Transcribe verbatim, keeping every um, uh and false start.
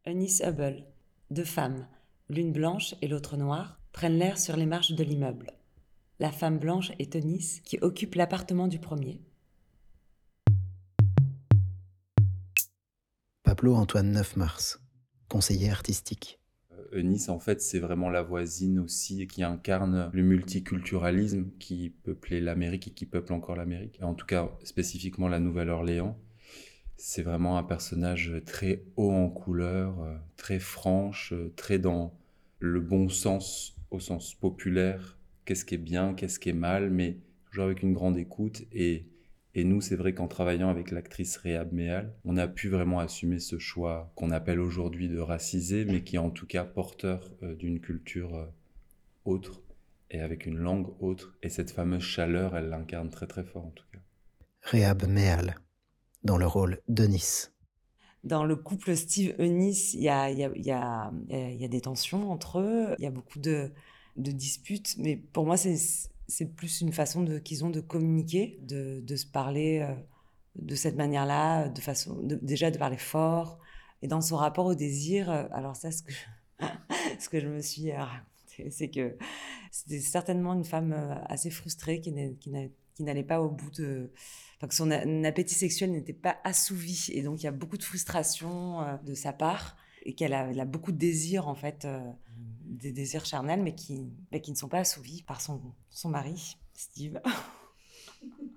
Eunice Hubble. Deux femmes, l'une blanche et l'autre noire, prennent l'air sur les marches de l'immeuble. La femme blanche est Eunice, qui occupe l'appartement du premier. Pablo Antoine neuf mars, conseiller artistique. Eunice, en fait, c'est vraiment la voisine aussi qui incarne le multiculturalisme qui peuplait l'Amérique et qui peuple encore l'Amérique. En tout cas, spécifiquement la Nouvelle-Orléans. C'est vraiment un personnage très haut en couleur, euh, très franche, euh, très dans le bon sens, au sens populaire. Qu'est-ce qui est bien, qu'est-ce qui est mal, mais toujours avec une grande écoute. Et, et nous, c'est vrai qu'en travaillant avec l'actrice Réhab Méal, on a pu vraiment assumer ce choix qu'on appelle aujourd'hui de racisé, mais qui est en tout cas porteur euh, d'une culture euh, autre et avec une langue autre. Et cette fameuse chaleur, elle l'incarne très très fort en tout cas. Réhab Méal, dans le rôle d'Eunice. Dans le couple Steve-Eunice, il y a, il y, a, il y, a, il y a des tensions entre eux, il y a beaucoup de, de disputes, mais pour moi, c'est, c'est plus une façon de, qu'ils ont de communiquer, de, de se parler euh, de cette manière-là, de façon, de, déjà de parler fort. Et dans son rapport au désir, euh, alors ça, ce que je, ce que je me suis euh, raconté, c'est que c'était certainement une femme euh, assez frustrée qui, n'est, qui, n'a, qui n'allait pas au bout de... Enfin, que son a- appétit sexuel n'était pas assouvi. Et donc, il y a beaucoup de frustration euh, de sa part et qu'elle a, elle a beaucoup de désirs, en fait, euh, des désirs charnels, mais qui, mais qui ne sont pas assouvis par son, son mari, Steve.